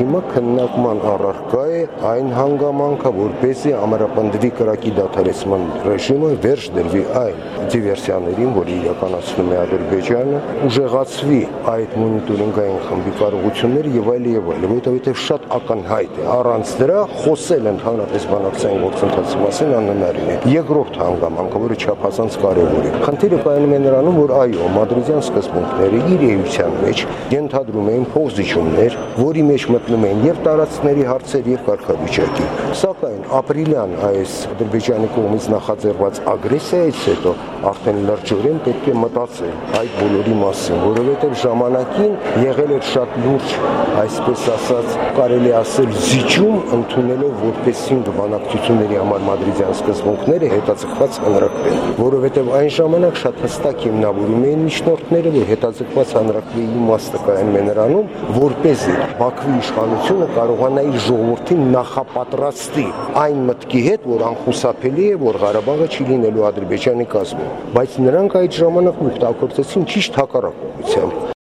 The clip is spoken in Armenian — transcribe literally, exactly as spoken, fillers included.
Հիմա քննարկման առարկա է այն հանգամանքը, որպեսզի ամրապնդվի կրակի դադարեցման ռեժիմը, վերջ դրվի այն դիվերսիաներին, որ իրականացնում է Ադրբեջանը, ուժեղացվի այդ մոնիտորինգային խմբի կարողությունները եւ այլ եւ այլ, որովհետեւ շատ ակնհայտ է, առանց դրա խոսել ընդհանրապես բանակցային գործընթացի մասին անհնարին է։ Երկրորդ հանգամանքը, որը չափազանց կարևոր է, խնդիրը կայանում է նրանում, որ այո, մադրիդյան սկզբունքները իր էության մեջ ենթադրում էին փոխզիջումներ, որի մեջ մտնում են եւ տարածքների հարցեր եւ կարգավիճակի։ Սակայն ապրիլյան այս Ադրբեջանի կողմից նախաձեռնված ագրեսիայից հետո արդեն լրջորեն պետք է մտածել այդ բոլորի մասին, որովհետեւ ժամանակին եղել էր շատ լուրջ, այսպես ասած, կարելի ասել զիջում, ընդունելով որպեսզի բանակցությունների համար մադրիդյան սկզբունքները հետաձգված հանրակրվեն, որովհետեւ այն ժամանակ շատ հստակ հիմնավորում էին միջնորդները, որ հետաձգված հանրակրվեի իմաստը կայանում է նրանում, որպեսզի Բաքվի իշխանությունը կարողանա իր ժողովրդին նախապատրաստի այն մտքի հետ, որ անխուսափելի է, որ Ղարաբաղը չի լինելու Ադրբեջանի կազմում, բայց նրանք այդ ժամանակ օգտագործեցին ճիշտ հակառակ ուղղությամբ։